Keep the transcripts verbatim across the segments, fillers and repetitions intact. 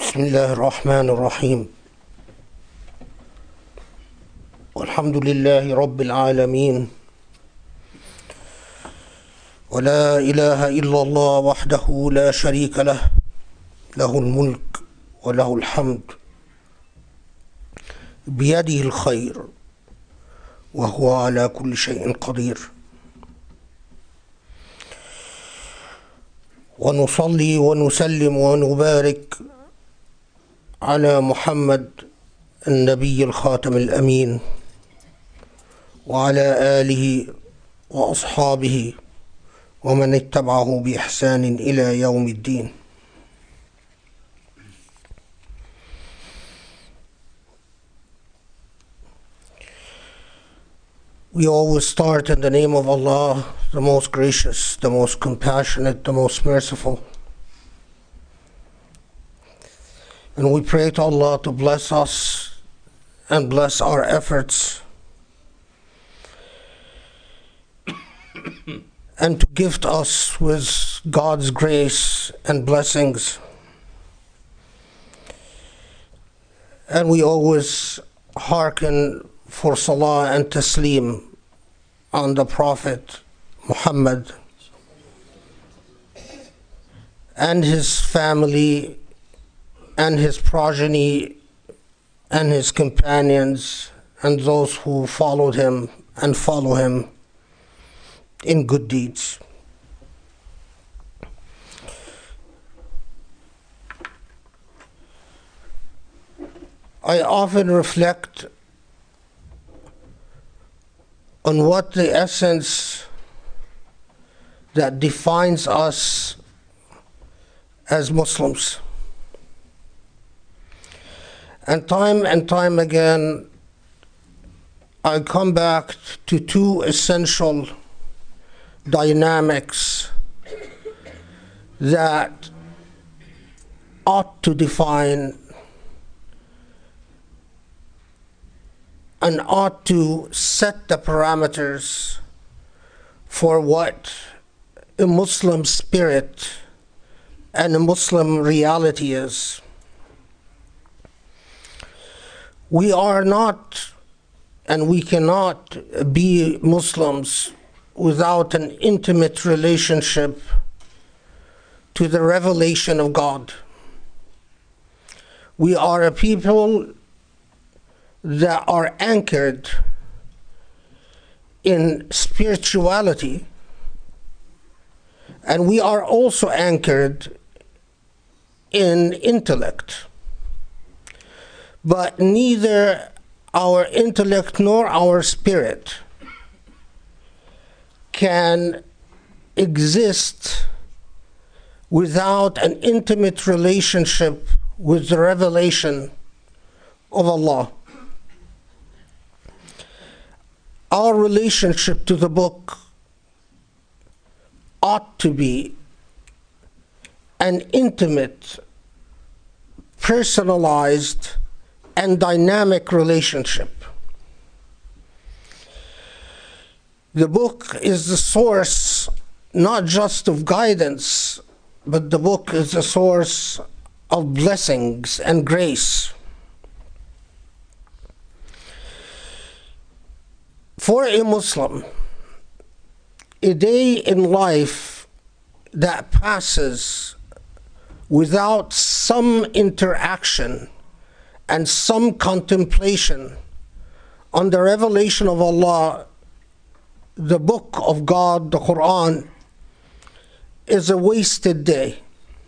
بسم الله الرحمن الرحيم والحمد لله رب العالمين ولا إله إلا الله وحده لا شريك له له الملك وله الحمد بيده الخير وهو على كل شيء قدير ونصلي ونسلم ونبارك على محمد النبي الخاتم الأمين وعلى آله وأصحابه ومن اتبعه بإحسان إلى يوم الدين. We always start in the name of Allah, the most gracious, the most compassionate, the most merciful. And we pray to Allah to bless us and bless our efforts and to gift us with God's grace and blessings. And we always hearken for salah and taslim on the Prophet Muhammad and his family and his progeny and his companions and those who followed him and follow him in good deeds. I often reflect on what the essence that defines us as Muslims. And time and time again, I come back to two essential dynamics that ought to define and ought to set the parameters for what a Muslim spirit and a Muslim reality is. We are not and we cannot be Muslims without an intimate relationship to the revelation of God. We are a people that are anchored in spirituality, and we are also anchored in intellect. But neither our intellect nor our spirit can exist without an intimate relationship with the revelation of Allah. Our relationship to the book ought to be an intimate, personalized, and dynamic relationship. The book is the source not just of guidance, but the book is the source of blessings and grace. For a Muslim, a day in life that passes without some interaction and some contemplation on the revelation of Allah, the book of God, the Quran, is a wasted day.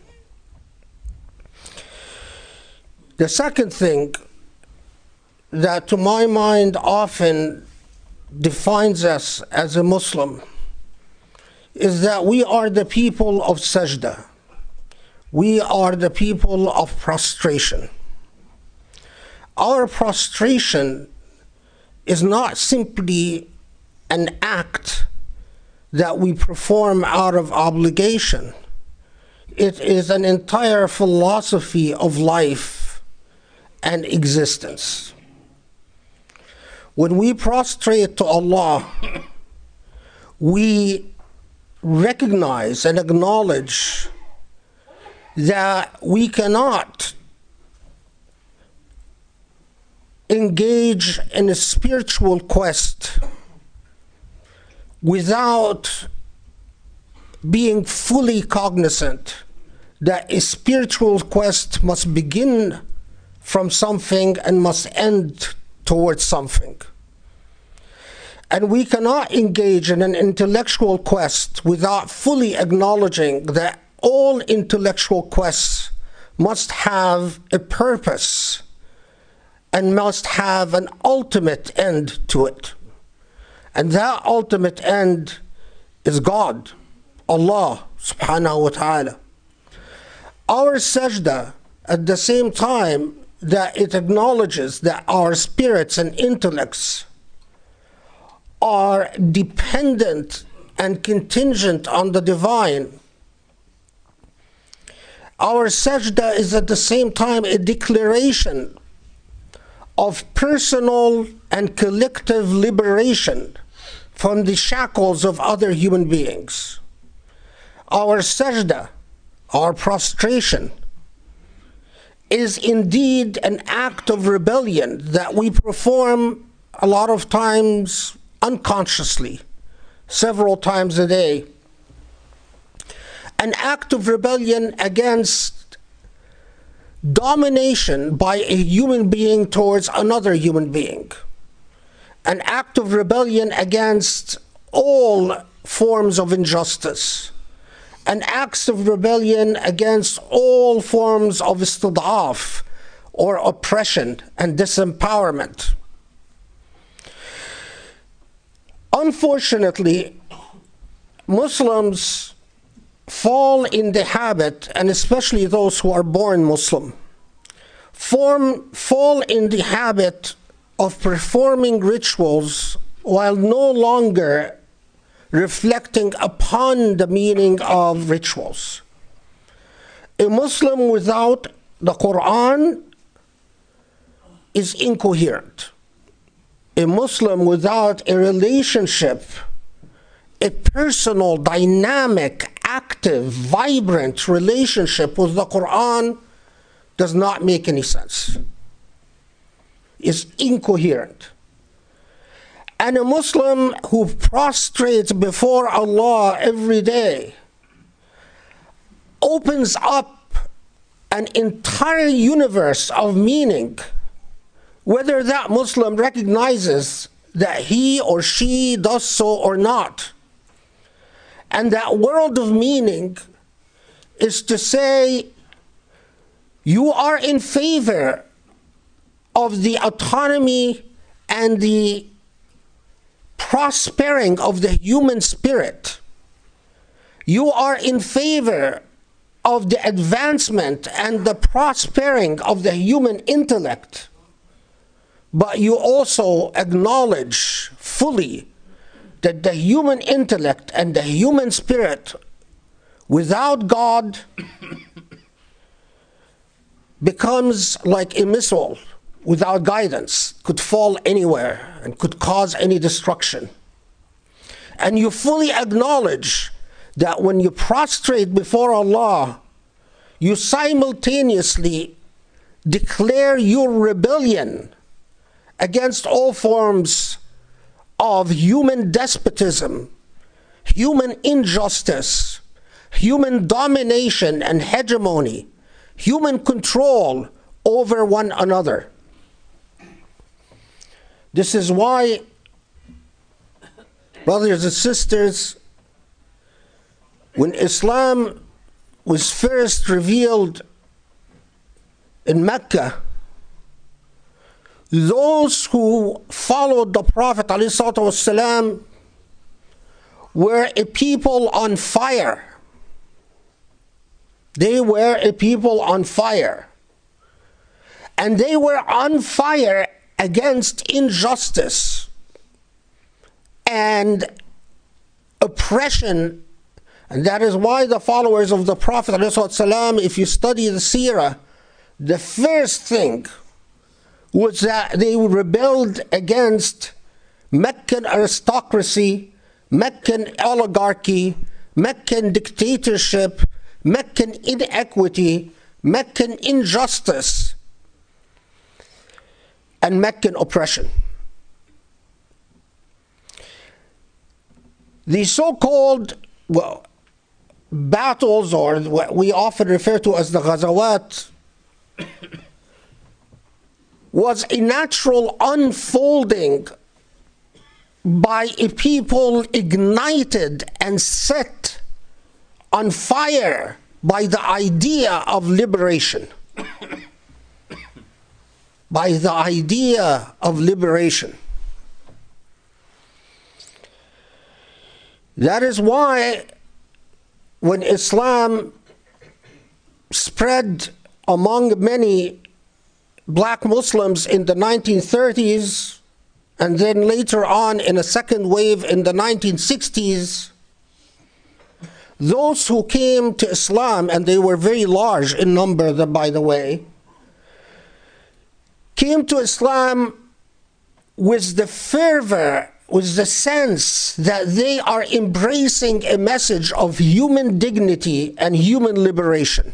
The second thing that to my mind often defines us as a Muslim is that we are the people of sajda. We are the people of prostration. Our prostration is not simply an act that we perform out of obligation. It is an entire philosophy of life and existence. When we prostrate to Allah, we recognize and acknowledge that we cannot engage in a spiritual quest without being fully cognizant that a spiritual quest must begin from something and must end towards something. And we cannot engage in an intellectual quest without fully acknowledging that all intellectual quests must have a purpose and must have an ultimate end to it. And that ultimate end is God, Allah subhanahu wa ta'ala. Our sajda, at the same time that it acknowledges that our spirits and intellects are dependent and contingent on the divine, our sajda is at the same time a declaration of personal and collective liberation from the shackles of other human beings. Our sajda, our prostration, is indeed an act of rebellion that we perform a lot of times unconsciously, several times a day. An act of rebellion against domination by a human being towards another human being. An act of rebellion against all forms of injustice. An act of rebellion against all forms of istid'af, or oppression and disempowerment. Unfortunately, Muslims fall in the habit, and especially those who are born Muslim, form, fall in the habit of performing rituals while no longer reflecting upon the meaning of rituals. A Muslim without the Quran is incoherent. A Muslim without a relationship, a personal, dynamic, active, vibrant relationship with the Quran does not make any sense. Is incoherent. And a Muslim who prostrates before Allah every day opens up an entire universe of meaning, whether that Muslim recognizes that he or she does so or not. And that world of meaning is to say, you are in favor of the autonomy and the prospering of the human spirit. You are in favor of the advancement and the prospering of the human intellect. But you also acknowledge fully that the human intellect and the human spirit without God becomes like a missile without guidance, could fall anywhere and could cause any destruction. And you fully acknowledge that when you prostrate before Allah, you simultaneously declare your rebellion against all forms of human despotism, human injustice, human domination and hegemony, human control over one another. This is why, brothers and sisters, when Islam was first revealed in Mecca, those who followed the Prophet ﷺ were a people on fire. They were a people on fire. And they were on fire against injustice and oppression. And that is why the followers of the Prophet ﷺ, if you study the seerah, the first thing was that they rebelled against Meccan aristocracy, Meccan oligarchy, Meccan dictatorship, Meccan inequity, Meccan injustice. and Meccan oppression. The so-called, well, battles, or what we often refer to as the Ghazawat, was a natural unfolding by a people ignited and set on fire by the idea of liberation. By the idea of liberation. That is why when Islam spread among many black Muslims in the nineteen thirties, and then later on in a second wave in the nineteen sixties, those who came to Islam, and they were very large in number, by the way, came to Islam with the fervor, with the sense that they are embracing a message of human dignity and human liberation.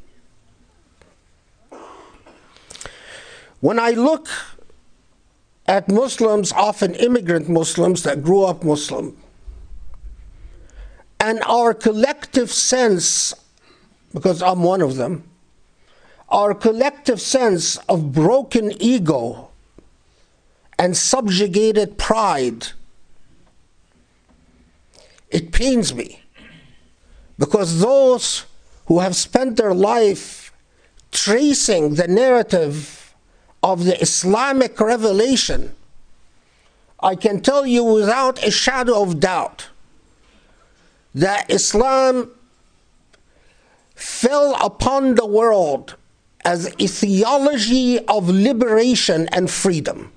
When I look at Muslims, often immigrant Muslims that grew up Muslim, and our collective sense, because I'm one of them, our collective sense of broken ego and subjugated pride, it pains me, because those who have spent their life tracing the narrative of the Islamic revelation, I can tell you without a shadow of doubt that Islam fell upon the world as a theology of liberation and freedom.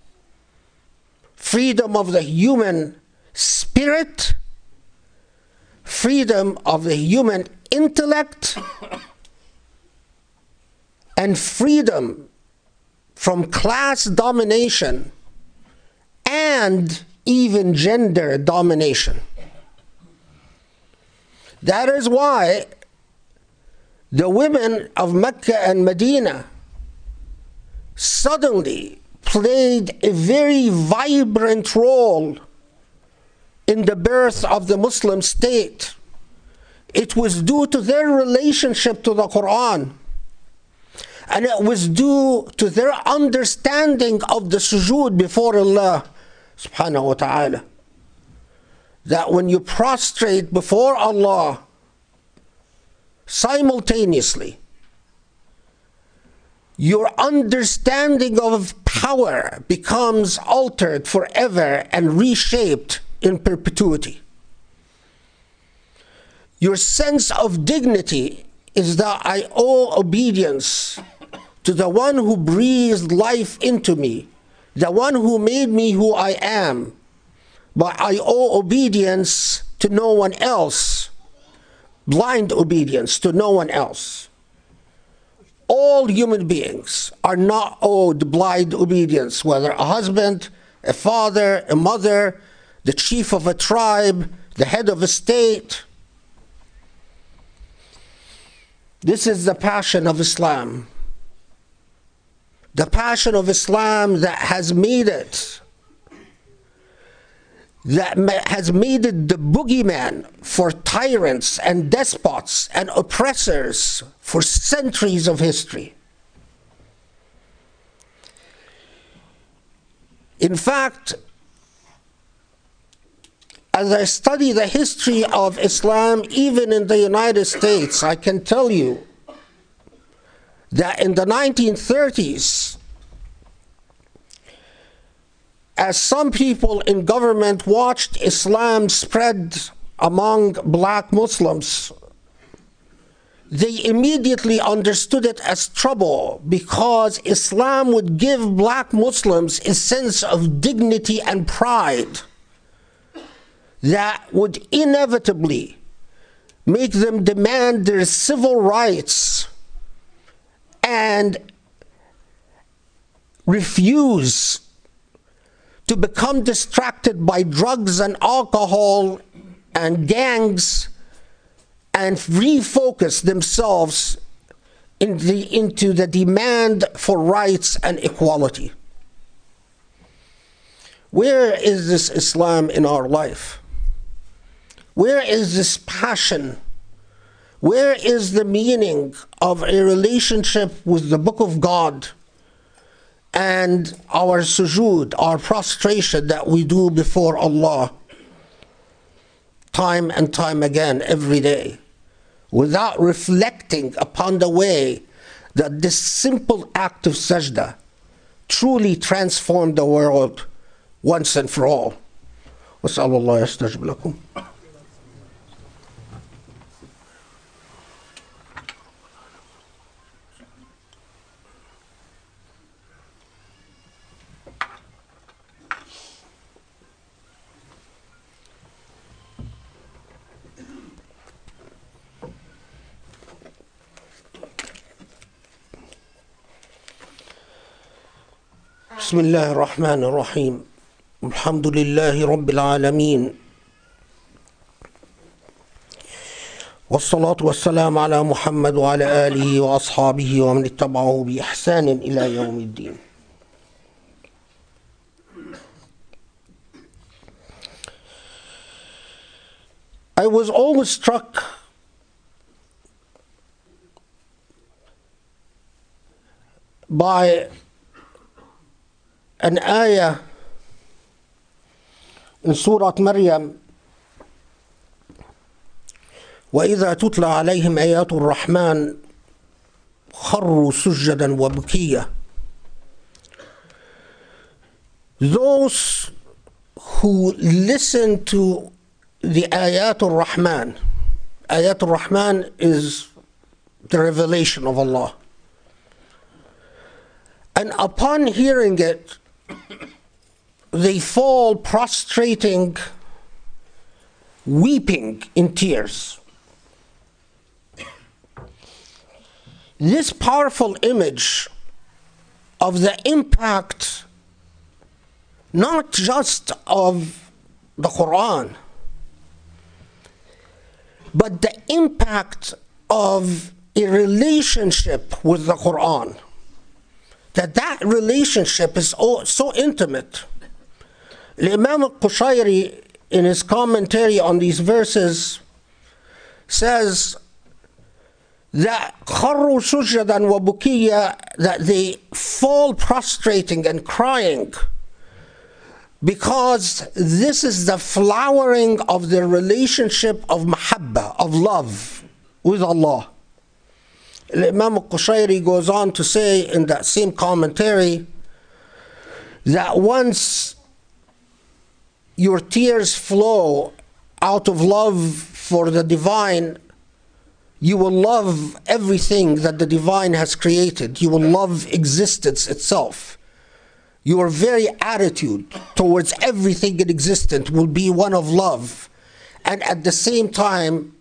Freedom of the human spirit, freedom of the human intellect, and freedom from class domination and even gender domination. That is why the women of Mecca and Medina suddenly played a very vibrant role in the birth of the Muslim state. It was due to their relationship to the Quran, and it was due to their understanding of the sujood before Allah subhanahu wa ta'ala. That when you prostrate before Allah simultaneously, your understanding of power becomes altered forever and reshaped in perpetuity. Your sense of dignity is that I owe obedience to the one who breathed life into me, the one who made me who I am, but I owe obedience to no one else, blind obedience to no one else. All human beings are not owed blind obedience, whether a husband, a father, a mother, the chief of a tribe, the head of a state. This is the passion of Islam. The passion of Islam that has made it, that has made it the boogeyman for tyrants and despots and oppressors for centuries of history. In fact, as I study the history of Islam, even in the United States, I can tell you that in the nineteen thirties, as some people in government watched Islam spread among black Muslims, they immediately understood it as trouble, because Islam would give black Muslims a sense of dignity and pride that would inevitably make them demand their civil rights and refuse to become distracted by drugs and alcohol and gangs, and refocus themselves in the, into the demand for rights and equality. Where is this Islam in our life? Where is this passion? Where is the meaning of a relationship with the Book of God and our sujood, our prostration that we do before Allah time and time again, every day, without reflecting upon the way that this simple act of sajda truly transformed the world once and for all. وَاسْأَلُ اللَّهَ يَسْتَجِبْ لَكُمْ. بسم الله الرحمن الرحيم الحمد لله رب العالمين والصلاة والسلام على محمد وعلى آله وأصحابه ومن اتبعه بإحسان إلى يوم الدين. I was always struck by an ayah in Surah Maryam, وَإِذَا تُتْلَى عَلَيْهِمْ آيَاتُ الرَّحْمَنِ خَرُّوا سُجَّدًا وَبُكِيًّا. Those who listen to the Ayat al-Rahman, Ayat al-Rahman is the revelation of Allah, and upon hearing it, they fall prostrating, weeping in tears. This powerful image of the impact, not just of the Quran, but the impact of a relationship with the Quran, that that relationship is so intimate. Imam al-Qushayri, in his commentary on these verses, says that خَرُّوا سُجَّدًا وَبُكِيًّا, that they fall prostrating and crying, because this is the flowering of the relationship of mahabba, of love with Allah. Imam al-Qushayri goes on to say in that same commentary that once your tears flow out of love for the divine, you will love everything that the divine has created. You will love existence itself. Your very attitude towards everything in existence will be one of love, and at the same time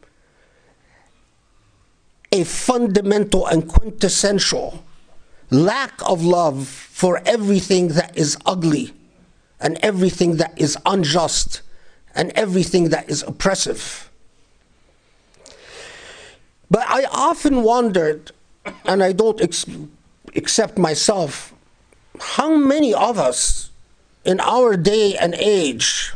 a fundamental and quintessential lack of love for everything that is ugly and everything that is unjust and everything that is oppressive. But I often wondered, and I don't ex- accept myself, how many of us in our day and age,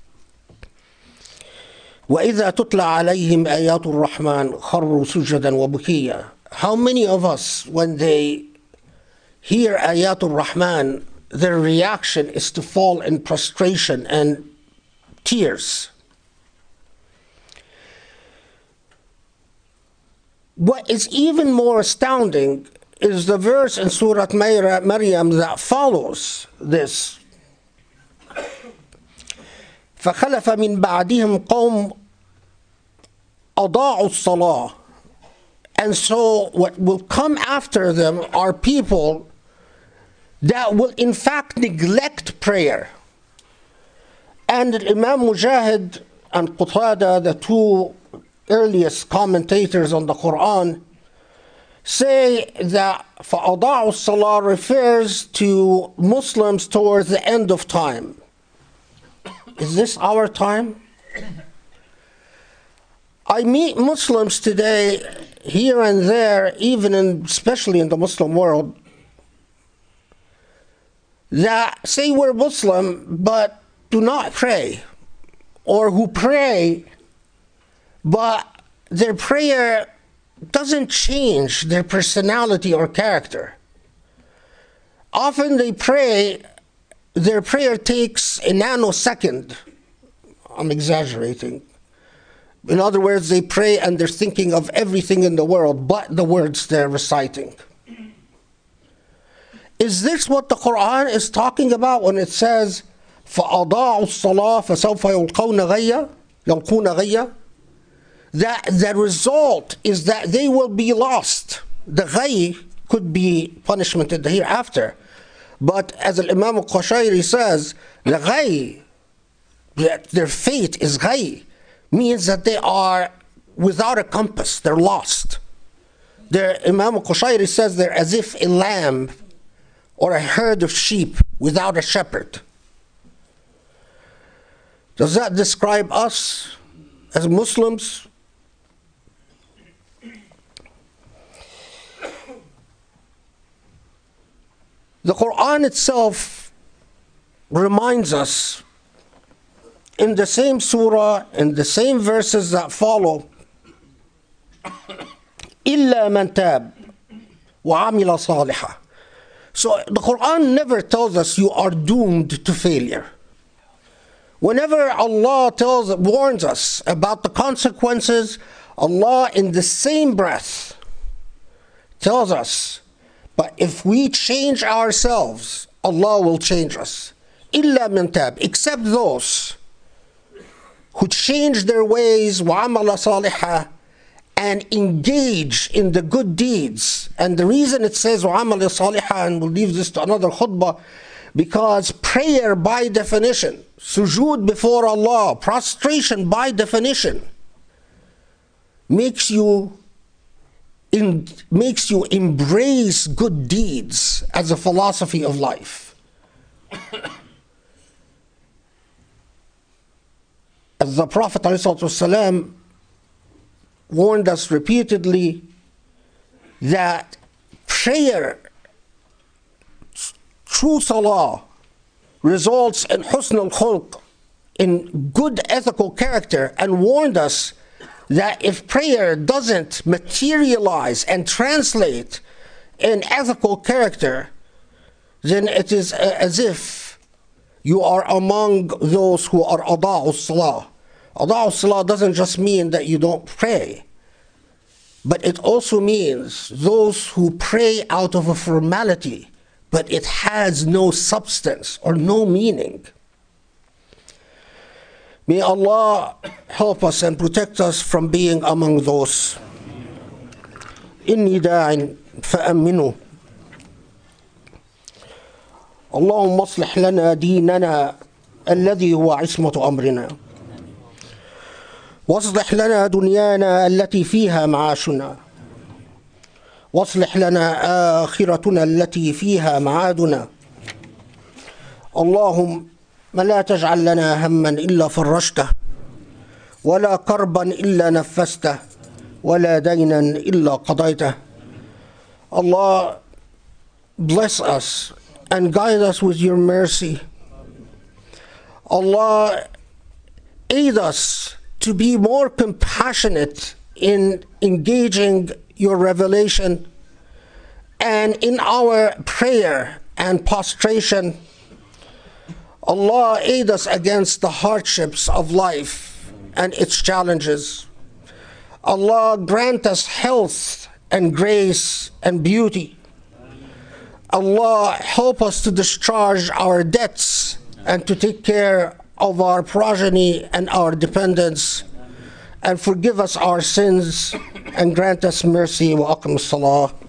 وَإِذَا تُتْلَى عَلَيْهِمْ آيَاتُ الرَّحْمَنِ خَرُّوا سُجَّدًا وَبُكِيًّا, how many of us, when they hear Ayat al-Rahman, their reaction is to fall in prostration and tears? What is even more astounding is the verse in Surah Maryam that follows this. فَخَلَفَ مِنْ بَعْدِهِمْ قَوْمٌ أَضَاعُوا الصَّلَاةَ. And so what will come after them are people that will in fact neglect prayer. And Imam Mujahid and Qatada, the two earliest commentators on the Quran, say that فَأَضَاعُوا الصَّلَاةَ refers to Muslims towards the end of time. Is this our time? I meet Muslims today here and there, even in, especially in the Muslim world, that say we're Muslim but do not pray, or who pray but their prayer doesn't change their personality or character. Often they pray, their prayer takes a nanosecond. I'm exaggerating. In other words, they pray and they're thinking of everything in the world but the words they're reciting. Is this what the Quran is talking about when it says, فَأَضَاعُوا الصَّلَاةَ فَسَوْفَ يَلْقَوْنَ غَيًّا يَلْقُونَ غَيًّا? That the result is that they will be lost. The ghay could be punishment in the hereafter. But as Imam al-Qushayri says, the ghay, that their fate is ghay, means that they are without a compass, they're lost. They're, Imam al-Qushayri says they're as if a lamb or a herd of sheep without a shepherd. Does that describe us as Muslims? The Quran itself reminds us in the same surah, in the same verses that follow, إِلَّا مَنْ تَابَ وَعَمِلَ صَالِحًا. So the Quran never tells us you are doomed to failure. Whenever Allah tells, warns us about the consequences, Allah in the same breath tells us, but if we change ourselves, Allah will change us. إِلَّا مَنْ تَابَ, except those who change their ways, وَعَمَلَ صَالِحًا, and engage in the good deeds. And the reason it says وَعَمَلَ صَالِحًا, and we'll leave this to another khutbah, because prayer by definition, sujood before Allah, prostration by definition, makes you in, makes you embrace good deeds as a philosophy of life. As the Prophet ﷺ warned us repeatedly that prayer, true salah, results in husn al-khulq, in good ethical character, and warned us that if prayer doesn't materialize and translate in ethical character, then it is as if you are among those who are ada'u salah. Ada'u salah doesn't just mean that you don't pray, but it also means those who pray out of a formality, but it has no substance or no meaning. May Allah help us and protect us from being among those. إني داع فأمنوا. اللهم اصلح لنا ديننا الذي هو عصمة أمرنا، واصلح لنا دنيانا التي فيها معاشنا، واصلح لنا آخرتنا التي فيها معادنا. اللهم لا تجعل لنا هما إلا فرجته، ولا كربا إلا نفسته، ولا دينا إلا قضيته. Allah, bless us and guide us with your mercy. Allah, aid us to be more compassionate in engaging your revelation and in our prayer and prostration. Allah, aid us against the hardships of life and its challenges. Allah, grant us health and grace and beauty. Allah, help us to discharge our debts and to take care of our progeny and our dependents, and forgive us our sins and grant us mercy. Wa aqim as-salah.